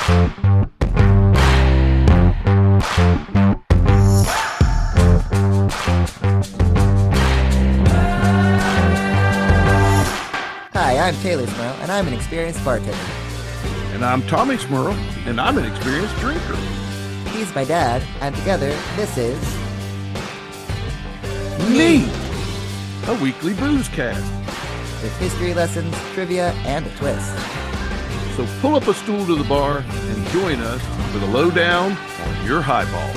Hi, I'm Taylor Smurl, and I'm an experienced bartender. And I'm Tommy Smurl, and I'm an experienced drinker. He's my dad, and together, this is... Me! A weekly booze cast. With history lessons, trivia, and a twist. So pull up a stool to the bar and join us for the lowdown on your highball.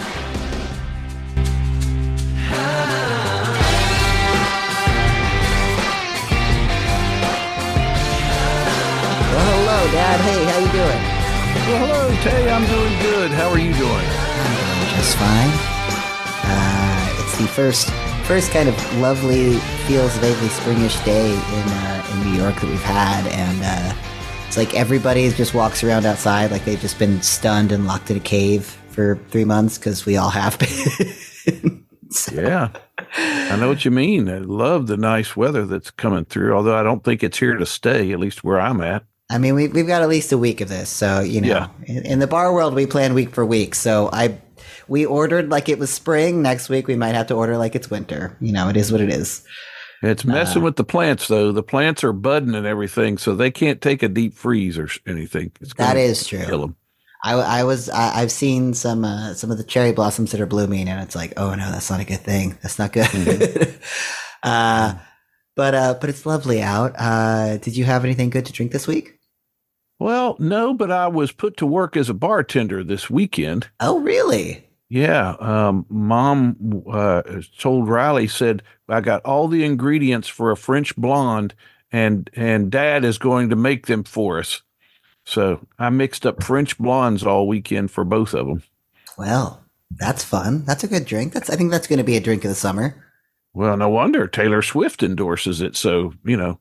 Well, hello, Dad. Hey, how you doing? Well, hello, Tay. I'm doing good. How are you doing? I'm doing just fine. It's the first kind of lovely, feels vaguely springish day in New York that we've had, and it's like everybody just walks around outside like they've just been stunned and locked in a cave for 3 months because we all have been. So. Yeah, I know what you mean. I love the nice weather that's coming through, although I don't think it's here to stay, at least where I'm at. I mean, we've got at least a week of this, so Yeah. in the bar world, we plan week for week. So we ordered like it was spring. Next week, we might have to order like it's winter. It is what it is. It's messing with the plants, though. The plants are budding and everything, so they can't take a deep freeze or anything. That is true. Kill them. I've seen some of the cherry blossoms that are blooming, and it's like, oh no, that's not a good thing. That's not good. Mm-hmm. But it's lovely out. Did you have anything good to drink this week? Well, no, but I was put to work as a bartender this weekend. Oh, really? Yeah. Mom told Riley, said, I got all the ingredients for a French blonde, and Dad is going to make them for us. So I mixed up French blondes all weekend for both of them. Well, that's fun. That's a good drink. I think that's going to be a drink of the summer. Well, no wonder Taylor Swift endorses it. So,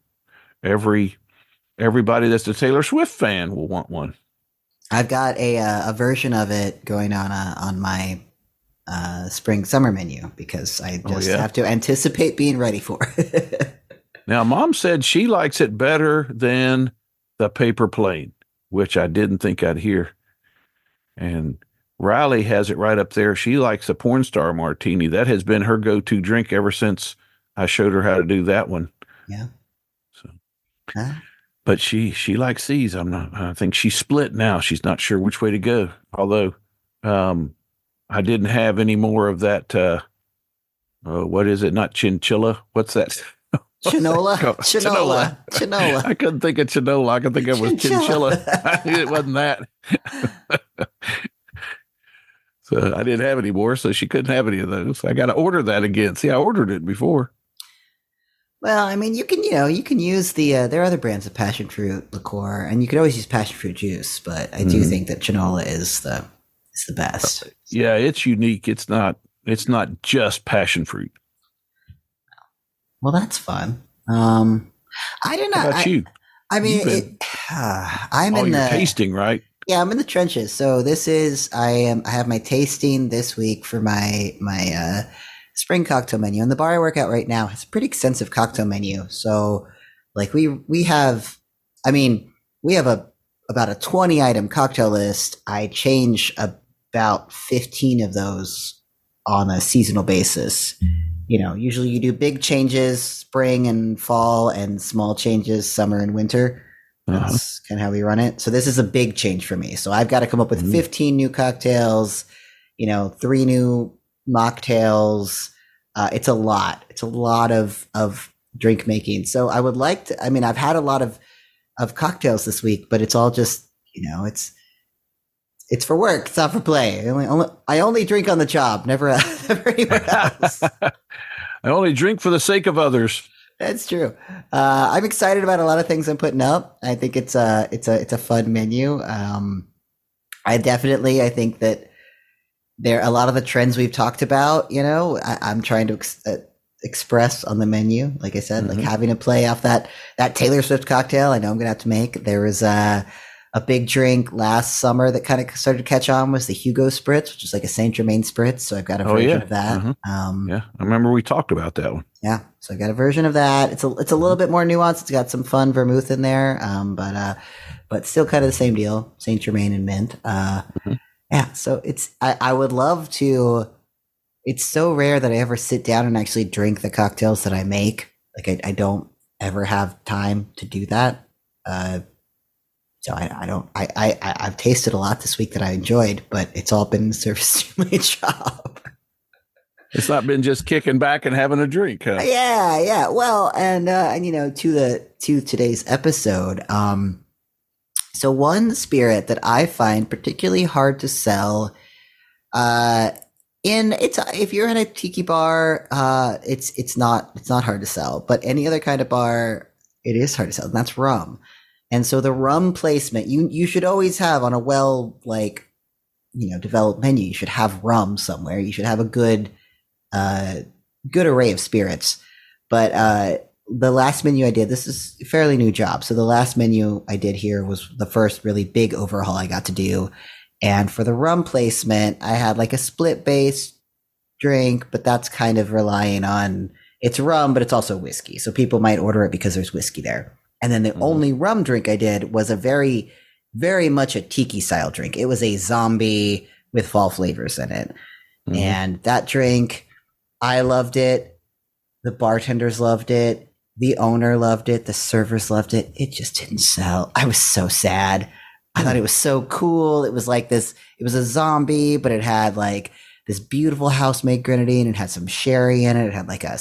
everybody that's a Taylor Swift fan will want one. I've got a version of it going on my spring summer menu because I just have to anticipate being ready for it. Now, Mom said she likes it better than the Paper Plane, which I didn't think I'd hear. And Riley has it right up there. She likes a porn star martini. That has been her go-to drink ever since I showed her how to do that one. Yeah. So, but she likes these. I think she's split now. She's not sure which way to go. Although, I didn't have any more of that. What is it? Not chinchilla. What's that? Chinola. I couldn't think of chinola. I could think of it was chinchilla. It wasn't that. So I didn't have any more, so she couldn't have any of those. I got to order that again. See, I ordered it before. Well, I mean, you can use there are other brands of passion fruit liqueur, and you could always use passion fruit juice, but I do think that Chinola is the best. Yeah, it's unique. It's not just passion fruit. Well, that's fun. I don't know. How about you? I mean, I'm in the tasting, right? Yeah, I'm in the trenches. So I have my tasting this week for my spring cocktail menu, and the bar I work at right now has a pretty extensive cocktail menu. So, like we have about a 20 item cocktail list. I change about 15 of those on a seasonal basis. Usually you do big changes spring and fall, and small changes summer and winter. That's kind of how we run it. So this is a big change for me. So I've got to come up with 15 new cocktails, 3 new mocktails. It's a lot. It's a lot of drink making. So I would like to, I've had a lot of cocktails this week, but it's all just, it's for work. It's not for play. I only drink on the job, never anywhere else. I only drink for the sake of others. That's true. I'm excited about a lot of things I'm putting up. I think it's a fun menu. I think that there a lot of the trends we've talked about. I'm trying to express on the menu. Like I said, like having to play off that Taylor Swift cocktail. I know I'm gonna have to make. There was a big drink last summer that kind of started to catch on was the Hugo Spritz, which is like a Saint Germain Spritz. So I've got a version of that. Yeah, I remember we talked about that one. Yeah, so I got a version of that. It's a little bit more nuanced. It's got some fun vermouth in there, but but still kind of the same deal. Saint Germain and mint. Yeah. So I would love to. It's so rare that I ever sit down and actually drink the cocktails that I make. Like I don't ever have time to do that. So I've tasted a lot this week that I enjoyed, but it's all been in service to my job. It's not been just kicking back and having a drink, huh? Yeah. Well, and to today's episode. So one spirit that I find particularly hard to sell, if you're in a tiki bar, it's not hard to sell, but any other kind of bar, it is hard to sell, and that's rum. And so the rum placement, you should always have on a developed menu. You should have rum somewhere. You should have a good array of spirits. But the last menu I did, this is a fairly new job. So the last menu I did here was the first really big overhaul I got to do. And for the rum placement, I had like a split base drink, but that's kind of relying on, it's rum, but it's also whiskey. So people might order it because there's whiskey there. And then the only rum drink I did was a very, very much a tiki style drink. It was a zombie with fall flavors in it. And that drink, I loved it. The bartenders loved it. The owner loved it. The servers loved it. It just didn't sell. I was so sad. I thought it was so cool. It was like this, it was a zombie, but it had like this beautiful house-made grenadine. It had some sherry in it. It had like a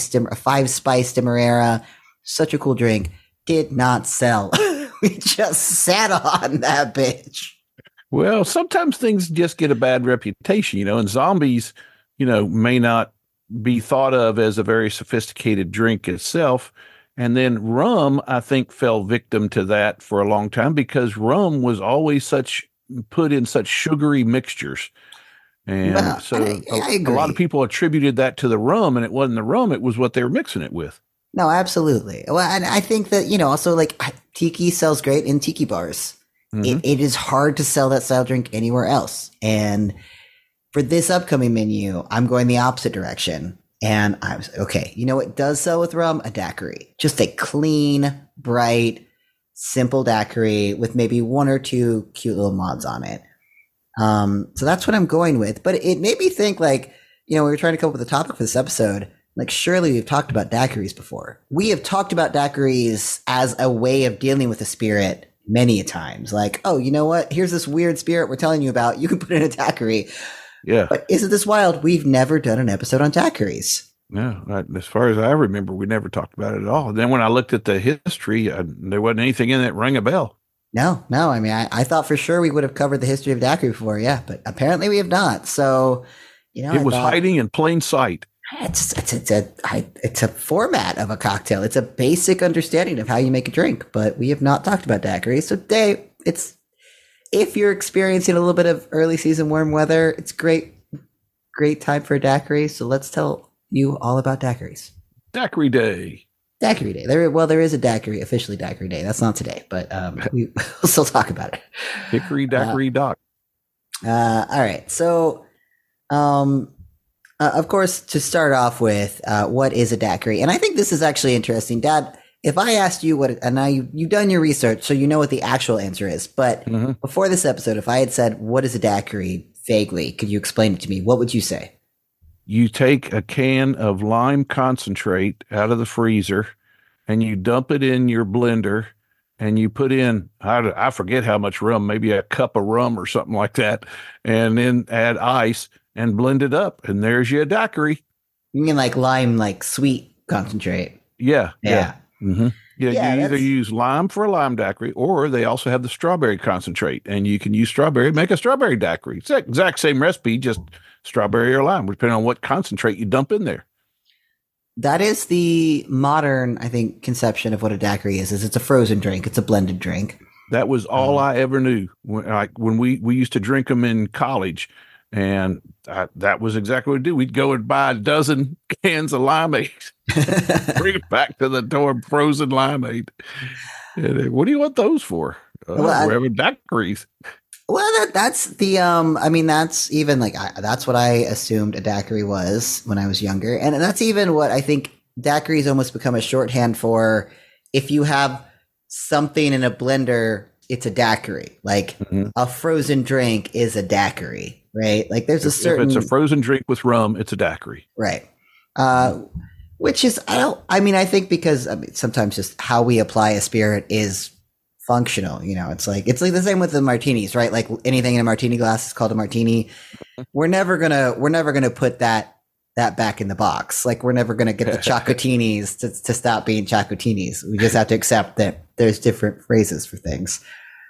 5-spice demerara. Such a cool drink. Did not sell. We just sat on that bitch. Well, sometimes things just get a bad reputation, and zombies, may not be thought of as a very sophisticated drink itself. And then rum, I think, fell victim to that for a long time because rum was always put in such sugary mixtures. And I agree. A lot of people attributed that to the rum, and it wasn't the rum, it was what they were mixing it with. No, absolutely. Well, and I think that, also like tiki sells great in tiki bars. It is hard to sell that style drink anywhere else. And for this upcoming menu, I'm going the opposite direction. And I was, okay, what does sell with rum? A daiquiri. Just a clean, bright, simple daiquiri with maybe one or two cute little mods on it. So that's what I'm going with. But it made me think like, we were trying to come up with a topic for this episode. Like, surely we've talked about daiquiris before. We have talked about daiquiris as a way of dealing with a spirit many a times. Like, oh, you know what? Here's this weird spirit we're telling you about. You can put in a daiquiri. Yeah. But isn't this wild? We've never done an episode on daiquiris. No, as far as I remember, we never talked about it at all. And then when I looked at the history, there wasn't anything in that rang a bell. No. I mean, I thought for sure we would have covered the history of daiquiri before. Yeah, but apparently we have not. So, it was hiding in plain sight. It's a format of a cocktail. It's a basic understanding of how you make a drink, but we have not talked about daiquiris. So today, if you're experiencing a little bit of early season warm weather, it's great time for a daiquiri. So let's tell you all about daiquiris. Daiquiri Day. Daiquiri Day. There is a daiquiri, officially Daiquiri Day. That's not today, but we'll still talk about it. Hickory Daiquiri Dock. All right. So, of course, to start off with, what is a daiquiri? And I think this is actually interesting. Dad, if I asked you and now you've done your research, so you know what the actual answer is. But before this episode, if I had said, what is a daiquiri vaguely, could you explain it to me? What would you say? You take a can of lime concentrate out of the freezer and you dump it in your blender and you put in, I forget how much rum, maybe a cup of rum or something like that, and then add ice and blend it up, and there's your daiquiri. You mean like lime, like sweet concentrate? Yeah. Mm-hmm. You either use lime for a lime daiquiri, or they also have the strawberry concentrate, and you can use strawberry, make a strawberry daiquiri. It's the exact same recipe, just strawberry or lime, depending on what concentrate you dump in there. That is the modern, I think, conception of what a daiquiri is it's a frozen drink. It's a blended drink. That was all I ever knew. When we used to drink them in college, and that was exactly what we do. We'd go and buy a dozen cans of limeade, bring it back to the door, frozen limeade. And, what do you want those for? We're having daiquiris. Well, that's the, that's even like, that's what I assumed a daiquiri was when I was younger. And that's even what I think daiquiris almost become a shorthand for if you have something in a blender it's a daiquiri. Like Mhm. a frozen drink is a daiquiri, right? Like there's a If it's a certain frozen drink with rum, it's a daiquiri. right. Which is I think because sometimes just how we apply a spirit is functional. It's like the same with the martinis, right? Like anything in a martini glass is called a martini. We're never gonna put that back in the box. Like we're never gonna get the chocotinis to stop being chocotinis. We just have to accept that there's different phrases for things.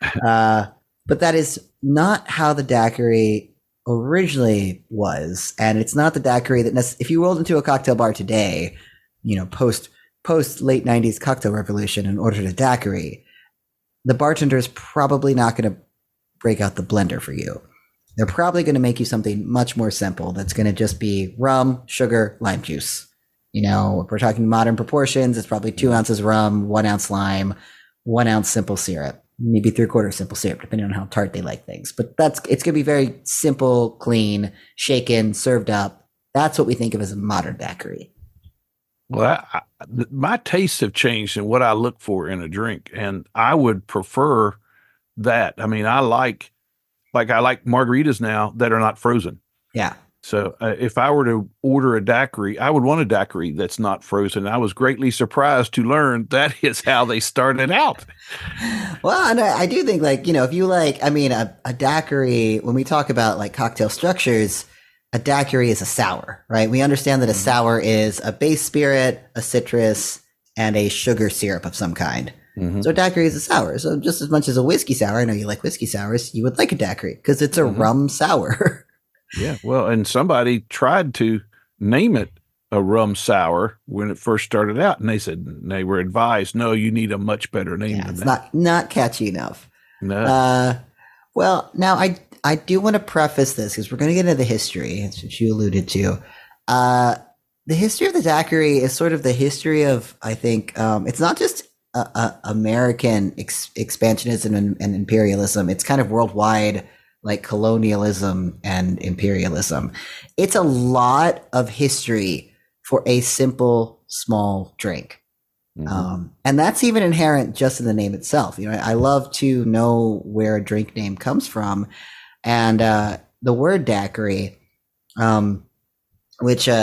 But that is not how the daiquiri originally was, and it's not the daiquiri that if you rolled into a cocktail bar today, post late '90s cocktail revolution and ordered a daiquiri, the bartender is probably not going to break out the blender for you. They're probably going to make you something much more simple that's going to just be rum, sugar, lime juice. If we're talking modern proportions, it's probably 2 ounces rum, 1 ounce lime, 1 ounce simple syrup, maybe 3/4 simple syrup, depending on how tart they like things. But it's going to be very simple, clean, shaken, served up. That's what we think of as a modern daiquiri. Well, my tastes have changed in what I look for in a drink, and I would prefer that. I mean, I like margaritas now that are not frozen. Yeah. So if I were to order a daiquiri, I would want a daiquiri that's not frozen. I was greatly surprised to learn that is how they started out. Well, and I do think if you a daiquiri, when we talk about like cocktail structures, a daiquiri is a sour, right? We understand that a sour is a base spirit, a citrus, and a sugar syrup of some kind. Mm-hmm. So a daiquiri is a sour. So just as much as a whiskey sour, I know you like whiskey sours, you would like a daiquiri because it's a rum sour. Yeah, well, and somebody tried to name it a rum sour when it first started out, and they were advised, no, you need a much better name than that. It's not catchy enough. No. Well, now I do want to preface this because we're going to get into the history, which you alluded to. The history of the daiquiri is sort of the history of, I think, it's not just American expansionism and imperialism. It's kind of worldwide, like colonialism and imperialism. It's a lot of history for a simple, small drink. Mm-hmm. And that's even inherent just in the name itself. I love to know where a drink name comes from. And the word daiquiri, which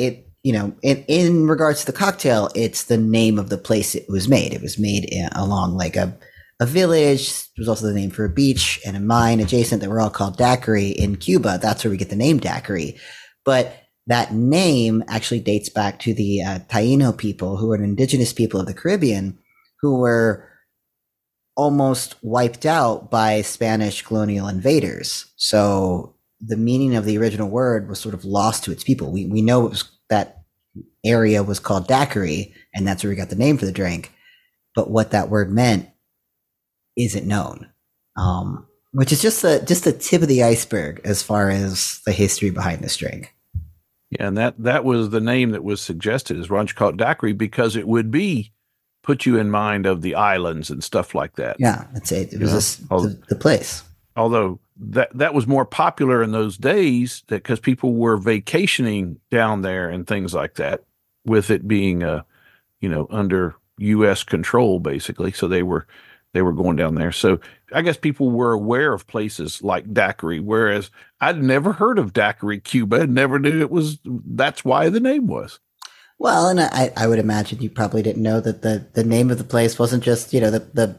in regards to the cocktail, it's the name of the place it was made. It was made along like a village. It was also the name for a beach and a mine adjacent that were all called daiquiri in Cuba. That's where we get the name daiquiri. But that name actually dates back to the Taino people, who are an indigenous people of the Caribbean, who were almost wiped out by Spanish colonial invaders. So the meaning of the original word was sort of lost to its people. We know it was, that area was called daiquiri, and that's where we got the name for the drink. But what that word meant isn't known, which is just the tip of the iceberg as far as the history behind this drink. Yeah, and that was the name that was suggested, is why don't you call it daiquiri, because it would put you in mind of the islands and stuff like that. Yeah, that's it. It was the place. Although that was more popular in those days because people were vacationing down there and things like that, with it being under U.S. control basically. So they were going down there. So I guess people were aware of places like daiquiri, whereas I'd never heard of daiquiri Cuba and never knew that's why the name was. Well, and I would imagine you probably didn't know that the name of the place wasn't just, the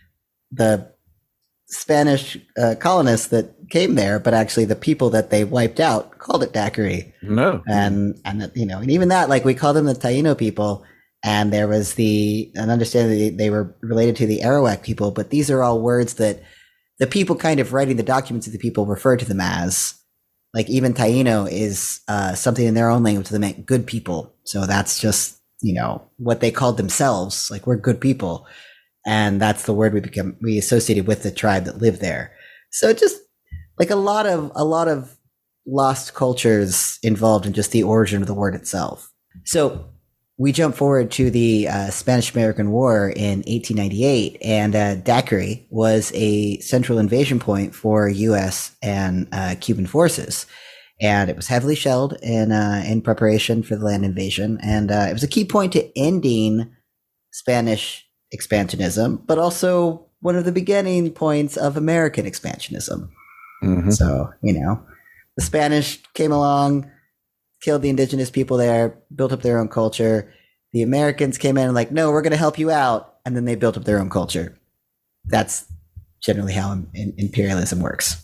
Spanish colonists that came there, but actually the people that they wiped out called it daiquiri. No. And even that, like we call them the Taino people, and there was an understanding they were related to the Arawak people, but these are all words that the people kind of writing the documents of the people refer to them as. Like even Taino is something in their own language that meant good people. So that's just, what they called themselves. Like, we're good people. And that's the word we associated with the tribe that lived there. So just like a lot of lost cultures involved in just the origin of the word itself. So we jump forward to the Spanish-American War in 1898, and daiquiri was a central invasion point for U.S. and Cuban forces. And it was heavily shelled in preparation for the land invasion. And it was a key point to ending Spanish expansionism, but also one of the beginning points of American expansionism. Mhm. So, the Spanish came along, killed the indigenous people there, built up their own culture. The Americans came in and like, no, we're going to help you out. And then they built up their own culture. That's generally how imperialism works.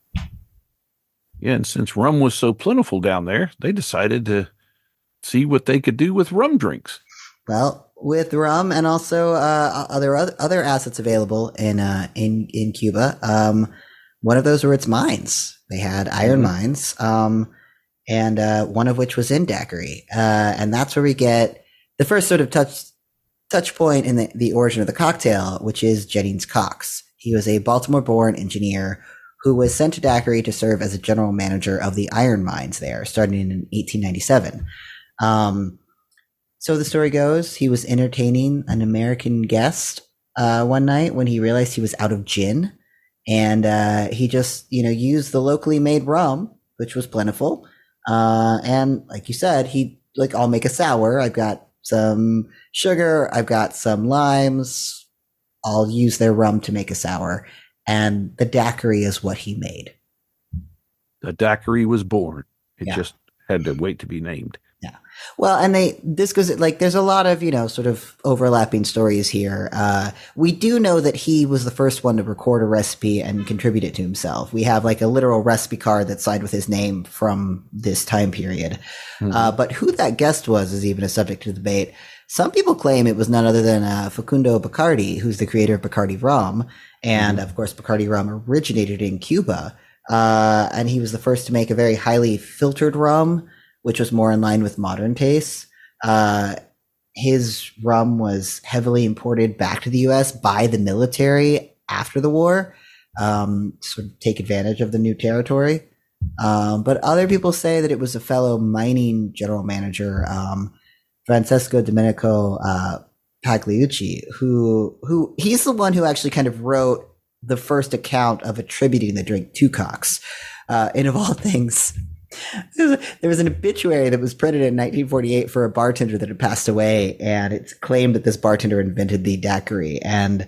Yeah, and since rum was so plentiful down there, they decided to see what they could do with rum drinks. Well, with rum and also other assets available in Cuba, one of those were its mines. They had iron mines, and one of which was in Daiquiri, and that's where we get the first sort of touch point in the origin of the cocktail, which is Jennings Cox. He was a Baltimore-born engineer who was sent to Daiquiri to serve as a general manager of the iron mines there, starting in 1897. So the story goes, he was entertaining an American guest one night when he realized he was out of gin, and he just used the locally made rum, which was plentiful. And like you said, I'll make a sour. I've got some sugar. I've got some limes. I'll use their rum to make a sour. And the daiquiri is what he made. The daiquiri was born. It just had to wait to be named. Yeah. Well, and this goes like, there's a lot of, sort of overlapping stories here. We do know that he was the first one to record a recipe and contribute it to himself. We have like a literal recipe card that's signed with his name from this time period. But who that guest was is even a subject to debate. Some people claim it was none other than Facundo Bacardi, who's the creator of Bacardi rum. And of course, Bacardi rum originated in Cuba. And he was the first to make a very highly filtered rum, which was more in line with modern tastes. His rum was heavily imported back to the U.S. by the military after the war, to sort of take advantage of the new territory. But other people say that it was a fellow mining general manager, Francesco Domenico Pagliucci, who he's the one who actually kind of wrote the first account of attributing the drink to Cox. And of all things, there was an obituary that was printed in 1948 for a bartender that had passed away, and it's claimed that this bartender invented the daiquiri. And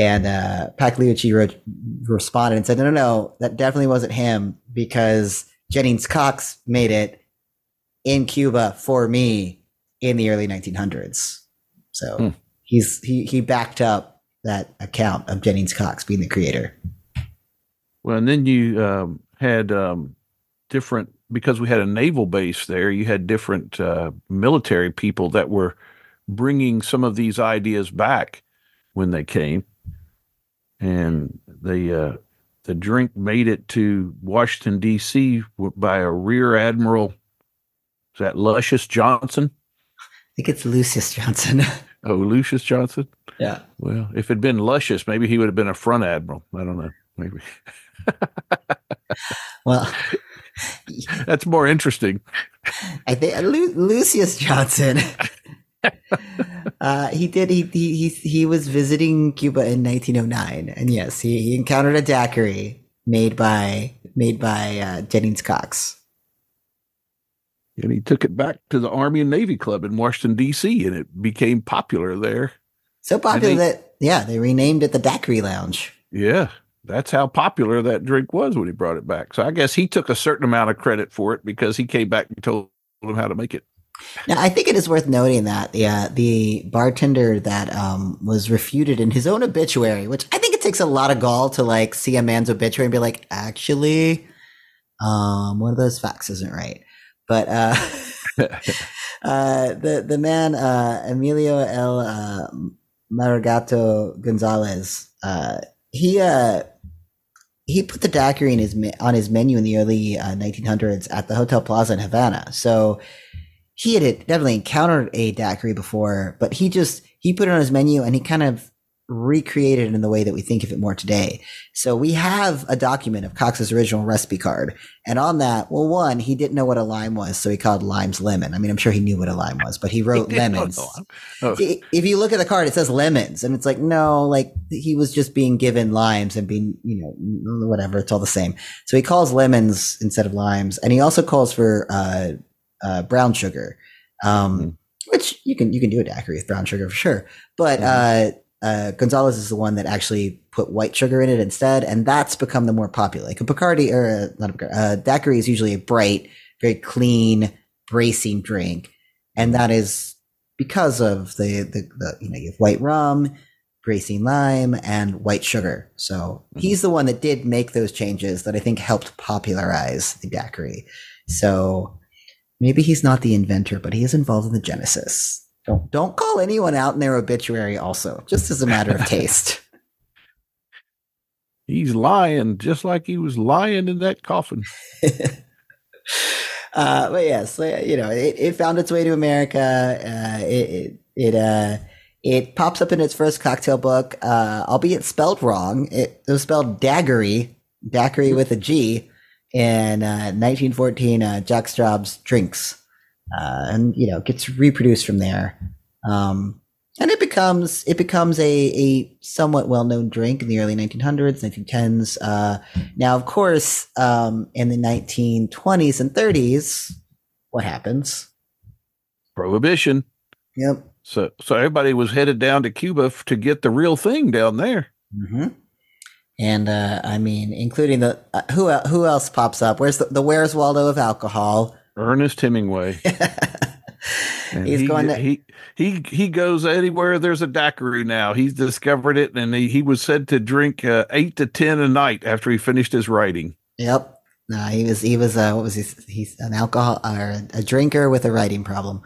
Pagliucci responded and said, no, that definitely wasn't him, because Jennings Cox made it in Cuba for me in the early 1900s. So he backed up that account of Jennings Cox being the creator. Well, and then you had different, because we had a naval base there, you had different military people that were bringing some of these ideas back when they came. And the drink made it to Washington, D.C. by a Rear Admiral, is that Lucius Johnson? I think it's Lucius Johnson. Oh, Lucius Johnson? Yeah. Well, if it'd been Luscious, maybe he would have been a front admiral. I don't know. Maybe. Well, that's more interesting. I think Lucius Johnson. He was visiting Cuba in 1909, and yes, he encountered a daiquiri made by Jennings Cox. And he took it back to the Army and Navy Club in Washington, D.C., and it became popular there. So popular that they renamed it the Daiquiri Lounge. Yeah, that's how popular that drink was when he brought it back. So I guess he took a certain amount of credit for it because he came back and told him how to make it. Now, I think it is worth noting that the bartender that was refuted in his own obituary, which I think it takes a lot of gall to like see a man's obituary and be like, actually, one of those facts isn't right. But the man Emilio L. Maragato Gonzalez, he put the daiquiri on his menu in the early 1900s at the Hotel Plaza in Havana. So he had definitely encountered a daiquiri before, but he put it on his menu and he kind of recreated it in the way that we think of it more today. So we have a document of Cox's original recipe card. And on that, well, one, he didn't know what a lime was, so he called limes lemon. I mean, I'm sure he knew what a lime was, but he wrote lemons. If you look at the card, it says lemons. And it's like, no, like he was just being given limes and being, whatever, it's all the same. So he calls lemons instead of limes. And he also calls for brown sugar, which you can do a daiquiri with brown sugar for sure. But Gonzalez is the one that actually put white sugar in it instead, and that's become the more popular. Like a Bacardi or not a Bacardi, daiquiri is usually a bright, very clean, bracing drink, and that is because of the you have white rum, bracing lime, and white sugar. So he's the one that did make those changes that I think helped popularize the daiquiri. So maybe he's not the inventor, but he is involved in the genesis. Don't call anyone out in their obituary also, just as a matter of taste. He's lying just like he was lying in that coffin. But yes, it found its way to America. It pops up in its first cocktail book, albeit spelled wrong. It was spelled daiquiri with a G, in 1914. Jack Straub's Drinks, and gets reproduced from there. And it becomes a somewhat well-known drink in the early 1900s, 1910s. Now, of course, in the 1920s and 30s, what happens? Prohibition. Yep. So everybody was headed down to Cuba to get the real thing down there. Mm-hmm. And I mean, including the who else pops up? Where's the Where's Waldo of alcohol? Ernest Hemingway. He goes anywhere there's a daiquiri now. He's discovered it, and he was said to drink 8 to 10 a night after he finished his writing. Yep. No, he was what was he? He's an alcohol or a drinker with a writing problem.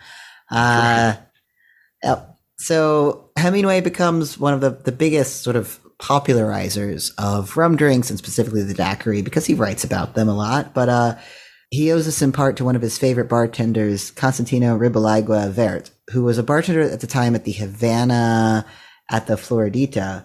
Yep. So Hemingway becomes one of the biggest sort of popularizers of rum drinks, and specifically the daiquiri, because he writes about them a lot. But he owes this in part to one of his favorite bartenders, Constantino Ribelagua Vert, who was a bartender at the time at the Havana at the Floridita.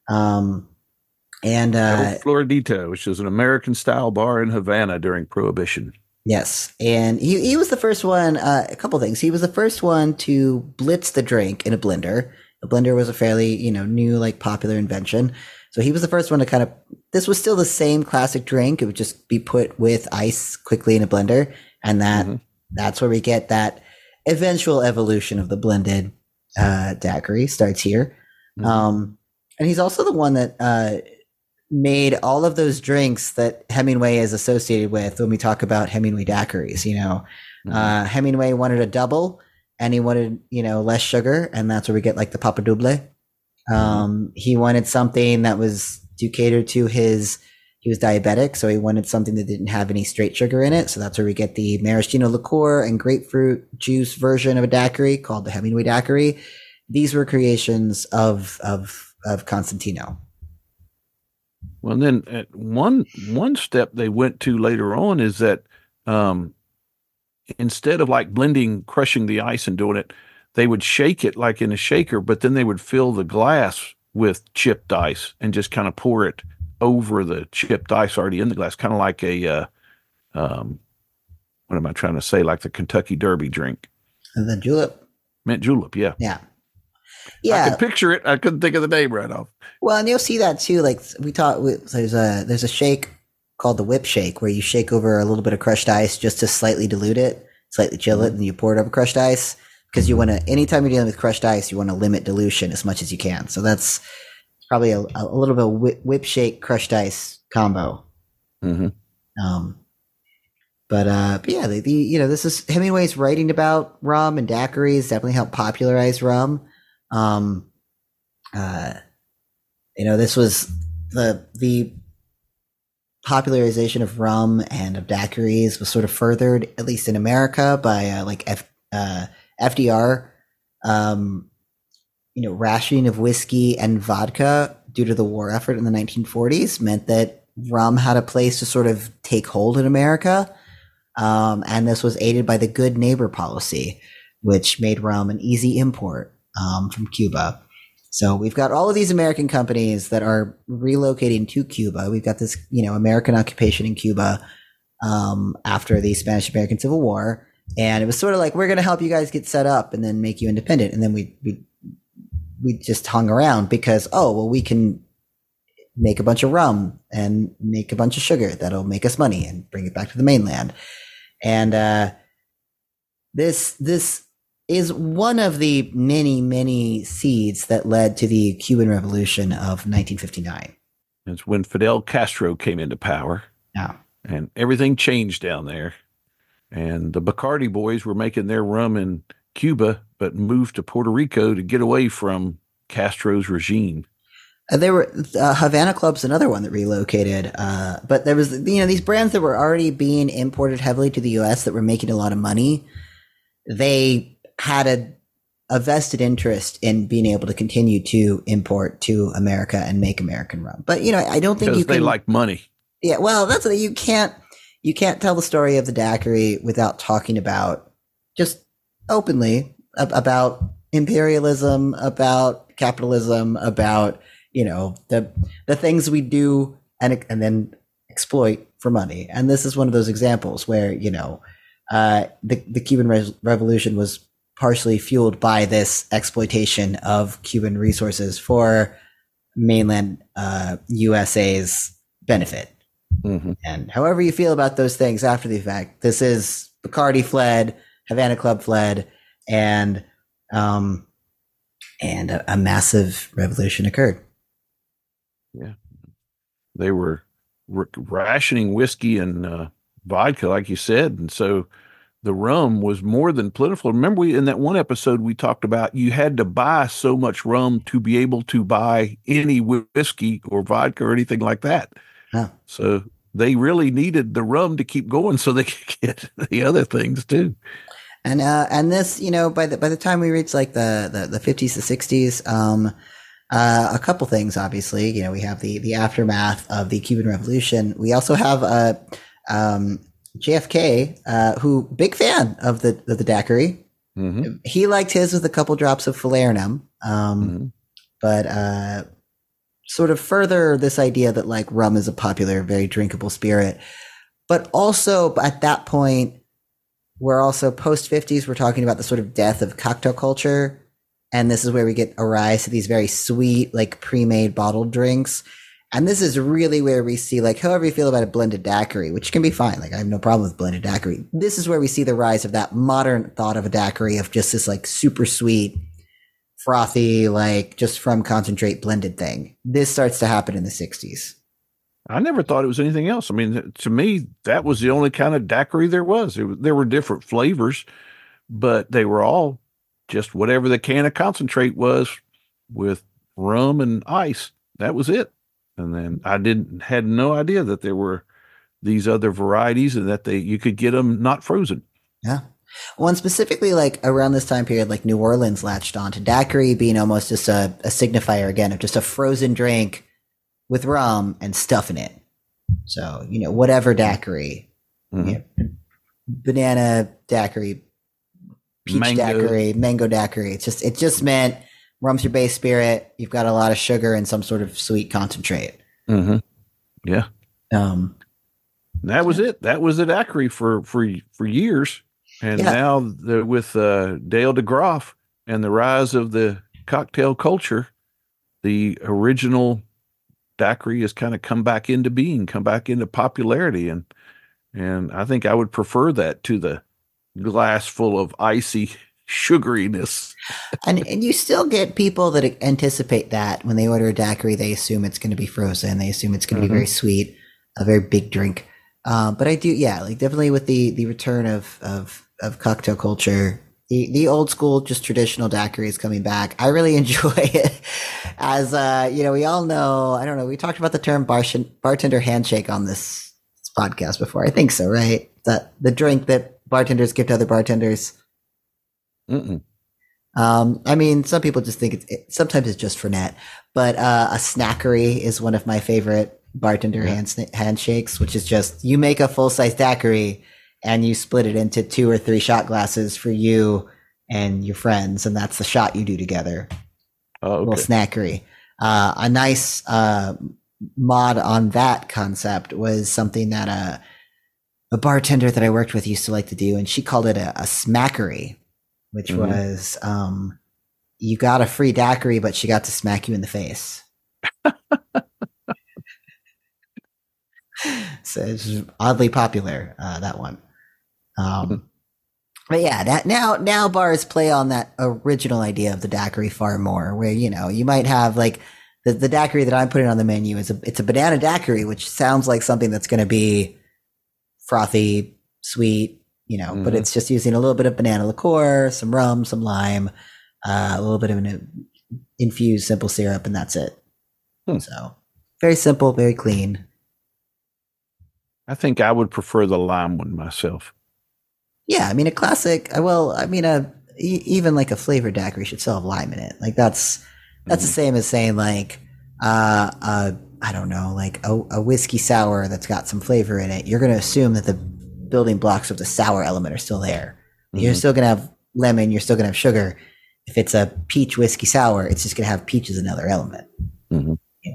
Floridita, which is an American-style bar in Havana during Prohibition. Yes, and he was the first one, a couple things. He was the first one to blitz the drink in a blender. A blender was a fairly, new, popular invention. So he was the first one to this was still the same classic drink. It would just be put with ice quickly in a blender. And that's where we get that eventual evolution of the blended daiquiri starts here. Mm-hmm. And he's also the one that made all of those drinks that Hemingway is associated with when we talk about Hemingway daiquiris. Hemingway wanted a double, and he wanted, less sugar, and that's where we get the Papa Double. He wanted something that was to cater to he was diabetic, so he wanted something that didn't have any straight sugar in it. So that's where we get the maraschino liqueur and grapefruit juice version of a daiquiri called the Hemingway daiquiri. These were creations of Constantino. Well, then one step they went to later on is that instead of crushing the ice and doing it, they would shake it like in a shaker, but then they would fill the glass with chipped ice and just kind of pour it over the chipped ice already in the glass, kind of like a what am I trying to say? Like the Kentucky Derby drink. The julep. Mint julep, yeah. Yeah. I could picture it. I couldn't think of the name right off. Well, and you'll see that too. There's a shake called the whip shake where you shake over a little bit of crushed ice just to slightly dilute it, slightly chill it, and you pour it over crushed ice. Because you want to, anytime you're dealing with crushed ice, you want to limit dilution as much as you can. So that's probably a little bit of whip shake crushed ice combo. Mm-hmm. But yeah, this is Hemingway's writing about rum and daiquiris, definitely helped popularize rum. This was the popularization of rum and of daiquiris was sort of furthered, at least in America, by FDR, rationing of whiskey and vodka due to the war effort in the 1940s meant that rum had a place to sort of take hold in America. And this was aided by the good neighbor policy, which made rum an easy import from Cuba. So we've got all of these American companies that are relocating to Cuba. We've got this, American occupation in Cuba after the Spanish-American Civil War. And it was sort of like, we're going to help you guys get set up and then make you independent. And then we just hung around because, we can make a bunch of rum and make a bunch of sugar that'll make us money and bring it back to the mainland. And this is one of the many, many seeds that led to the Cuban Revolution of 1959. It's when Fidel Castro came into power, Now, and everything changed down there. And the Bacardi boys were making their rum in Cuba, but moved to Puerto Rico to get away from Castro's regime. there were Havana Club's another one that relocated, but there was these brands that were already being imported heavily to the U.S. that were making a lot of money. They had a vested interest in being able to continue to import to America and make American rum. But I don't think Because you they can. like money. Yeah, well, that's you can't tell the story of the daiquiri without talking about just openly about imperialism, about capitalism, about the things we do and then exploit for money. And this is one of those examples where the Cuban Revolution was partially fueled by this exploitation of Cuban resources for mainland USA's benefit. Mm-hmm. And however you feel about those things after the fact, this is Bacardi fled, Havana Club fled, and a massive revolution occurred. Yeah, they were rationing whiskey and vodka, like you said, and so the rum was more than plentiful. Remember, in that one episode we talked about you had to buy so much rum to be able to buy any whiskey or vodka or anything like that. Huh. So they really needed the rum to keep going so they could get the other things too. And this, by the time we reach like the 50s to 60s, a couple things, obviously, we have the aftermath of the Cuban Revolution. We also have JFK, who big fan of the daiquiri. Mm-hmm. He liked his with a couple drops of falernum. But sort of further this idea that like rum is a popular, very drinkable spirit. But also at that point, we're also post 50s, we're talking about the sort of death of cocktail culture. And this is where we get a rise to these very sweet, like pre-made bottled drinks. And this is really where we see, like, however you feel about a blended daiquiri, which can be fine. Like, I have no problem with blended daiquiri. This is where we see the rise of that modern thought of a daiquiri of just this, like, super sweet, frothy, like, just from concentrate blended thing. This starts to happen in the 60s. I never thought it was anything else. I mean, to me, that was the only kind of daiquiri there was. There were different flavors, but they were all just whatever the can of concentrate was with rum and ice. That was it. And then I had no idea that there were these other varieties and that you could get them not frozen. Yeah. Well, and specifically like around this time period, like New Orleans latched on to daiquiri being almost just a signifier again of just a frozen drink with rum and stuff in it. So, whatever daiquiri, banana daiquiri, peach daiquiri, mango daiquiri. It just meant rum's your base spirit. You've got a lot of sugar and some sort of sweet concentrate. Mm-hmm. Yeah. That was it. That was the daiquiri for years. And now with Dale DeGroff and the rise of the cocktail culture, the original daiquiri has kind of come back into being, come back into popularity. And I think I would prefer that to the glass full of icy sugariness. and you still get people that anticipate that when they order a daiquiri, they assume it's going to be frozen. They assume it's going to be very sweet, a very big drink. But I do, like definitely with the return of cocktail culture, the old school, just traditional daiquiri is coming back. I really enjoy it. As we all know, I don't know, we talked about the term bartender handshake on this podcast before. I think so, right? The drink that bartenders give to other bartenders. Mm-mm. I mean, some people just think sometimes it's just for net, but a snackery is one of my favorite bartender handshakes, which is just you make a full size daiquiri and you split it into 2 or 3 shot glasses for you and your friends, and that's the shot you do together. Oh, okay. Little snackery. A nice mod on that concept was something that a bartender that I worked with used to like to do, and she called it a smackery, which was you got a free daiquiri, but she got to smack you in the face. So it's oddly popular, that one. But yeah, that now bars play on that original idea of the daiquiri far more, where you might have like the daiquiri that I'm putting on the menu is it's a banana daiquiri, which sounds like something that's going to be frothy, sweet, but Mm-hmm. it's just using a little bit of banana liqueur, some rum, some lime, a little bit of an infused simple syrup, and that's it. Hmm. So very simple, very clean. I think I would prefer the lime one myself. Yeah, I mean a classic. Even like a flavored daiquiri should still have lime in it. Like that's the Mm-hmm. same as saying like I don't know, like a whiskey sour that's got some flavor in it. You're going to assume that the building blocks of the sour element are still there. You're Mm-hmm. still going to have lemon. You're still going to have sugar. If it's a peach whiskey sour, it's just going to have peach as another element. Mm-hmm. Yeah.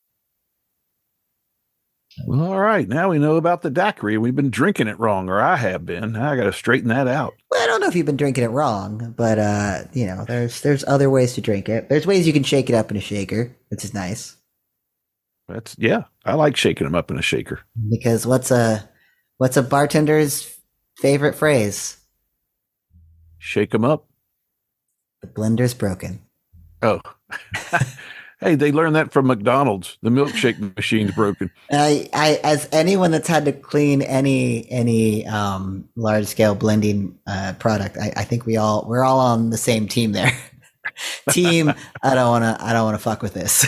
Well, all right. Now we know about the daiquiri. We've been drinking it wrong, or I have been. Now I got to straighten that out. Well, I don't know if you've been drinking it wrong, but there's other ways to drink it. There's ways you can shake it up in a shaker, which is nice. Yeah, I like shaking them up in a shaker. Because what's a bartender's favorite phrase? Shake them up. The blender's broken. Oh, hey, they learned that from McDonald's. The milkshake machine's broken. As anyone that's had to clean any large scale blending product, I think we're all on the same team there. Team, I don't wanna fuck with this.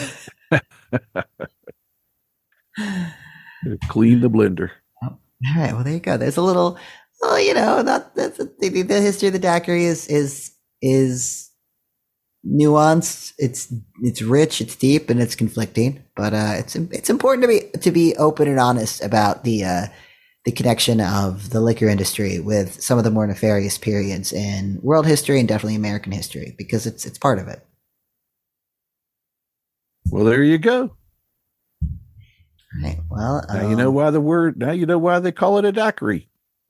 Clean the blender. All right, well there you go. There's a little, well, that's the history of the daiquiri is nuanced. It's rich, it's deep, and it's conflicting. But it's important to be open and honest about the connection of the liquor industry with some of the more nefarious periods in world history and definitely American history, because it's part of it. Well, there you go. All right. Well, Now you know why now you know why they call it a daiquiri.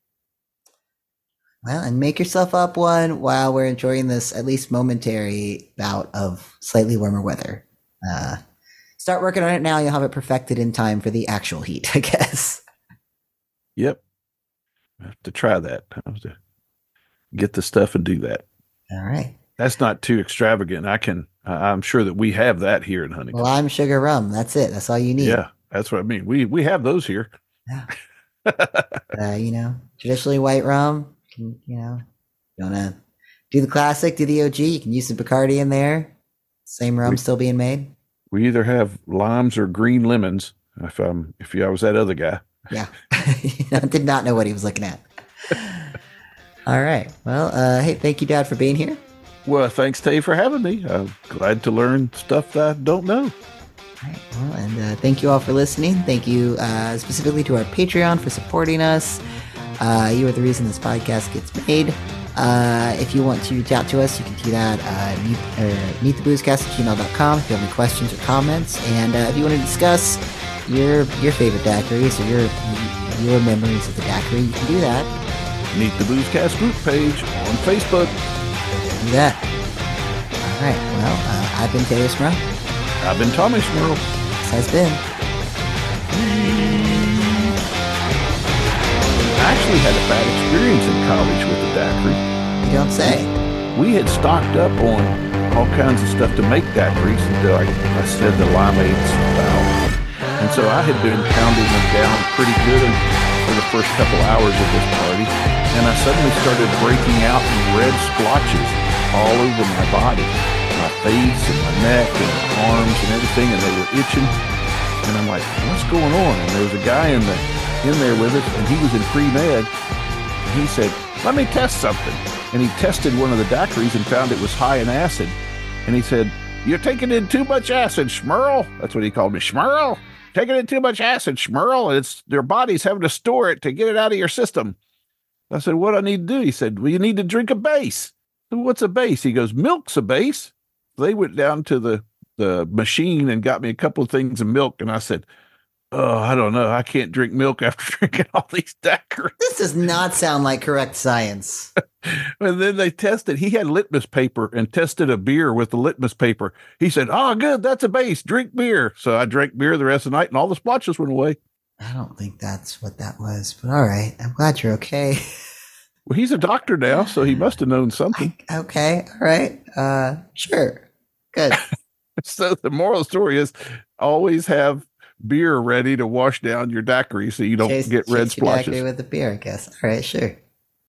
well, and make yourself up one while we're enjoying this at least momentary bout of slightly warmer weather. Start working on it now. You'll have it perfected in time for the actual heat, I guess. Yep. I have to try that. I have to get the stuff and do that. All right. That's not too extravagant. I'm sure that we have that here in Huntington. Lime, sugar, rum. That's it. That's all you need. Yeah, that's what I mean. We have those here. Yeah. Traditionally white rum. You want to do the classic, do the OG. You can use some Bacardi in there. Same rum still being made. We either have limes or green lemons. If I was that other guy. Yeah. I did not know what he was looking at. All right. Well, hey, thank you, Dad, for being here. Well, thanks, Tay, for having me. I'm glad to learn stuff that I don't know. All right. Well, and thank you all for listening. Thank you specifically to our Patreon for supporting us. You are the reason this podcast gets made. If you want to reach out to us, you can do that meettheboozecast@gmail.com if you have any questions or comments. And if you want to discuss your favorite daiquiris or your memories of the daiquiri, you can do that. Meet the Boozecast group page on Facebook. Do that. All right. Well, I've been Taylor Smurl. I've been Tommy Smurl. This has been. I actually had a bad experience in college with the daiquiri. You don't say. We had stocked up on all kinds of stuff to make daiquiris until I said the limeade style. And so I had been pounding them down pretty good for the first couple hours of this party. And I suddenly started breaking out in red splotches all over my body, my face and my neck and my arms and everything, and they were itching. And I'm like, what's going on? And there was a guy in there with us, and he was in pre-med. And he said, let me test something. And he tested one of the daiquiris and found it was high in acid. And he said, you're taking in too much acid, Schmerl. That's what he called me, Schmerl. Taking in too much acid, Schmerl. And it's their body's having to store it to get it out of your system. I said, what do I need to do? He said, well, you need to drink a base. I said, what's a base? He goes, milk's a base. They went down to the machine and got me a couple of things of milk. And I said, oh, I don't know. I can't drink milk after drinking all these daiquiris. This does not sound like correct science. And then they tested. He had litmus paper and tested a beer with the litmus paper. He said, oh, good. That's a base. Drink beer. So I drank beer the rest of the night and all the splotches went away. I don't think that's what that was, but all right. I'm glad you're okay. Well, he's a doctor now, so he must have known something. Okay, all right. Sure. Good. So the moral story is always have beer ready to wash down your daiquiri so you don't get red Chase your daiquiri splotches. with a beer, I guess. All right, sure.